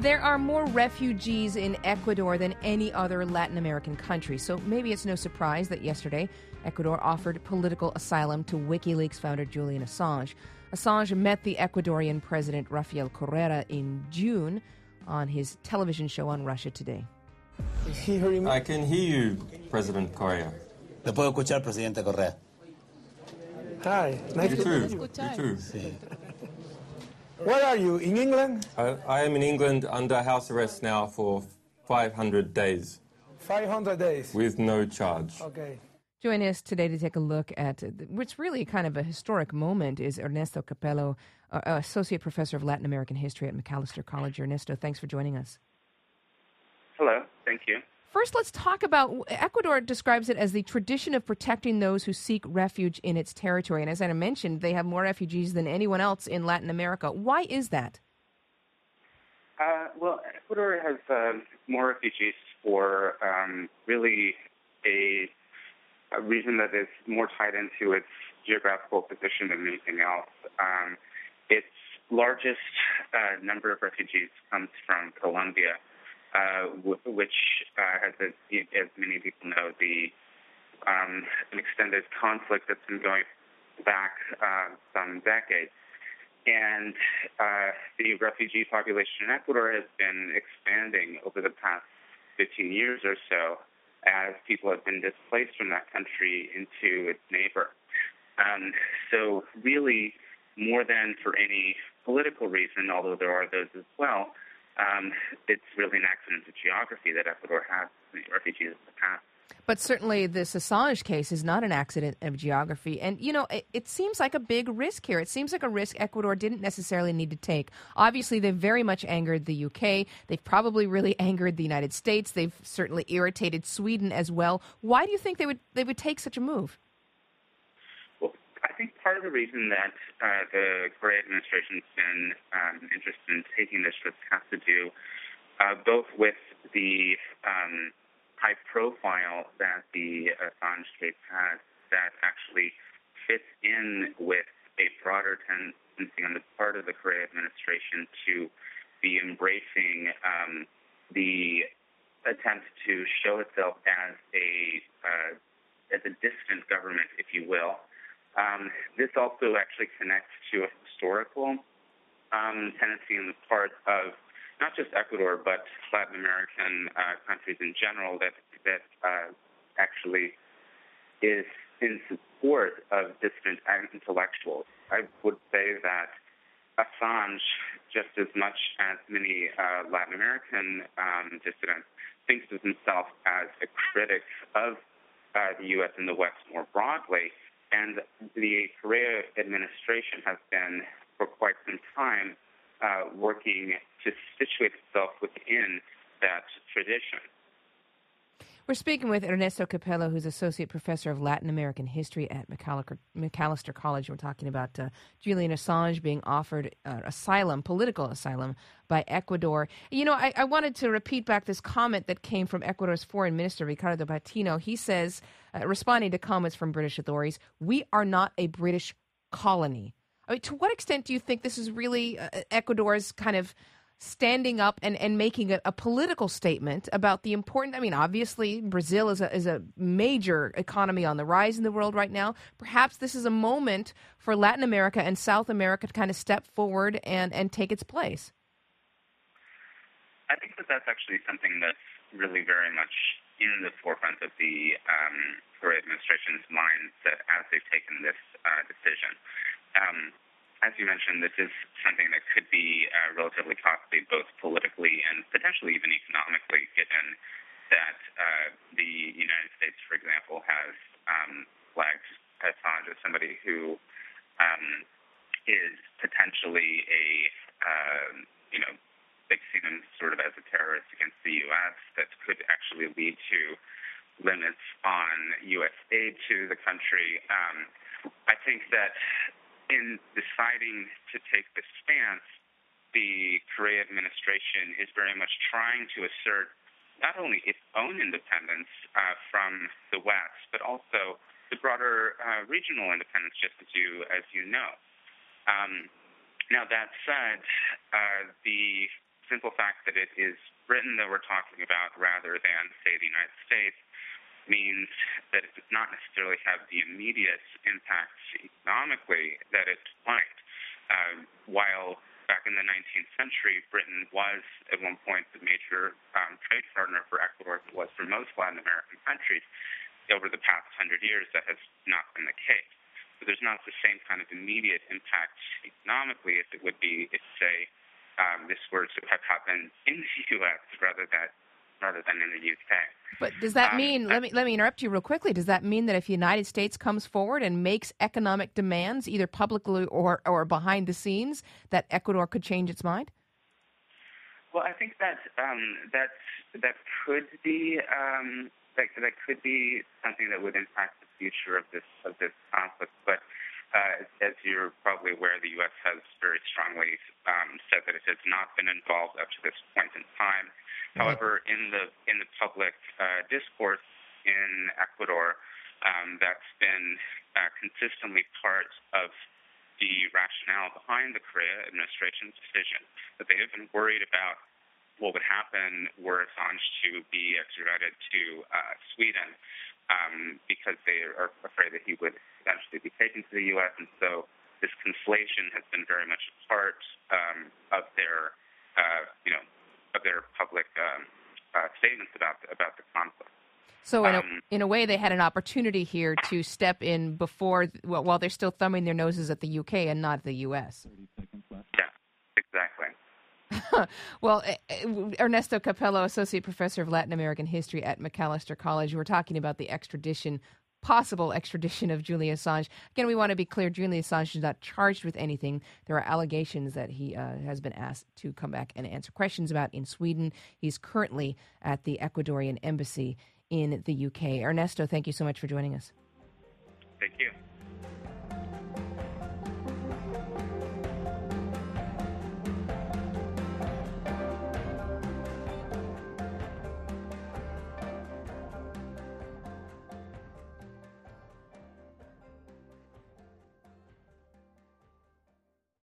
There are more refugees in Ecuador than any other Latin American country, so maybe it's no surprise that yesterday Ecuador offered political asylum to WikiLeaks founder Julian Assange. Assange met the Ecuadorian president Rafael Correa in June on his television show on Russia Today. I can hear you, President Correa. ¿Le puedo escuchar, Presidente Correa? Hi, nice to meet you. You too. Sí. Where are you, in England? I am in England under house arrest now for 500 days 500 days. with no charge. Okay. Joining us today to take a look at what's really kind of a historic moment is Ernesto Capello, Associate Professor of Latin American History at Macalester College. Ernesto, thanks for joining us. Hello, thank you. First, let's talk about Ecuador describes it as the tradition of protecting those who seek refuge in its territory. And as I mentioned, they have more refugees than anyone else in Latin America. Why is that? Well, Ecuador has more refugees for really a reason that is more tied into its geographical position than anything else. Its largest number of refugees comes from Colombia. Which has, as many people know, an extended conflict that's been going back some decades. And the refugee population in Ecuador has been expanding over the past 15 years or so as people have been displaced from that country into its neighbor. So really, more than for any political reason, although there are those as well, it's really an accident of geography that Ecuador has refugees in the past. But certainly this Assange case is not an accident of geography. And, you know, it seems like a big risk here. It seems like a risk Ecuador didn't necessarily need to take. Obviously, they've very much angered the UK. They've probably really angered the United States. They've certainly irritated Sweden as well. Why do you think they would take such a move? I think part of the reason that the Correa administration's been interested in taking this risk has to do both with the high profile that the Assange case has that actually fits in with a broader tendency on the part of the Correa administration to be embracing the attempt to show itself as a distant government, if you will. This also actually connects to a historical tendency on the part of not just Ecuador, but Latin American countries in general that actually is in support of dissident intellectuals. I would say that Assange, just as much as many Latin American dissidents, thinks of himself as a critic of the U.S. and the West more broadly. And the Correa administration has been, for quite some time, working to situate itself within that tradition. We're speaking with Ernesto Capello, who's Associate Professor of Latin American History at Macalester College. We're talking about Julian Assange being offered political asylum by Ecuador. You know, I wanted to repeat back this comment that came from Ecuador's Foreign Minister, Ricardo Patino. He says, responding to comments from British authorities, "We are not a British colony." I mean, to what extent do you think this is really Ecuador's kind of standing up and making a political statement about the important, I mean, obviously Brazil is a major economy on the rise in the world right now. Perhaps this is a moment for Latin America and South America to kind of step forward and take its place. I think that's actually something that's really very much in the forefront of the Correa administration's mindset as they've taken this decision. As you mentioned, this is something that could be relatively costly, both politically and potentially even economically, given that the United States, for example, has flagged Assange as somebody who is potentially they've seen him sort of as a terrorist against the U.S. that could actually lead to limits on U.S. aid to the country. I think that in deciding to take this stance, the Correa administration is very much trying to assert not only its own independence from the West, but also the broader regional independence, just as you know. Now, that said, simple fact that it is Britain that we're talking about rather than, say, the United States means that it does not necessarily have the immediate impacts economically that it might. While back in the 19th century, Britain was at one point the major trade partner for Ecuador, as it was for most Latin American countries. Over the past 100 years, that has not been the case. So there's not the same kind of immediate impact economically as it would be if, say, this were to have happened in the U.S. rather than in the U.K. But does that mean, let me interrupt you real quickly, does that mean that if the United States comes forward and makes economic demands, either publicly or behind the scenes, that Ecuador could change its mind? Well, I think that could be that could be something that would impact the future of this conflict. But as you're probably aware, the U.S. has very strongly said that it has not been involved up to this point in time. However, in the public discourse in Ecuador, that's been consistently part of the rationale behind the Correa administration's decision, that they have been worried about what would happen were Assange to be extradited to Sweden, because they are afraid that he would eventually be taken to the U.S. And so this conflation has been very much a part of their, of their public statements about the conflict. So in a way, they had an opportunity here to step in while they're still thumbing their noses at the UK and not the US. Yeah, exactly. Well, Ernesto Capello, Associate Professor of Latin American History at Macalester College, we're talking about the possible extradition of Julian Assange. Again, we want to be clear, Julian Assange is not charged with anything. There are allegations that he has been asked to come back and answer questions about in Sweden. He's currently at the Ecuadorian embassy in the UK. Ernesto, thank you so much for joining us.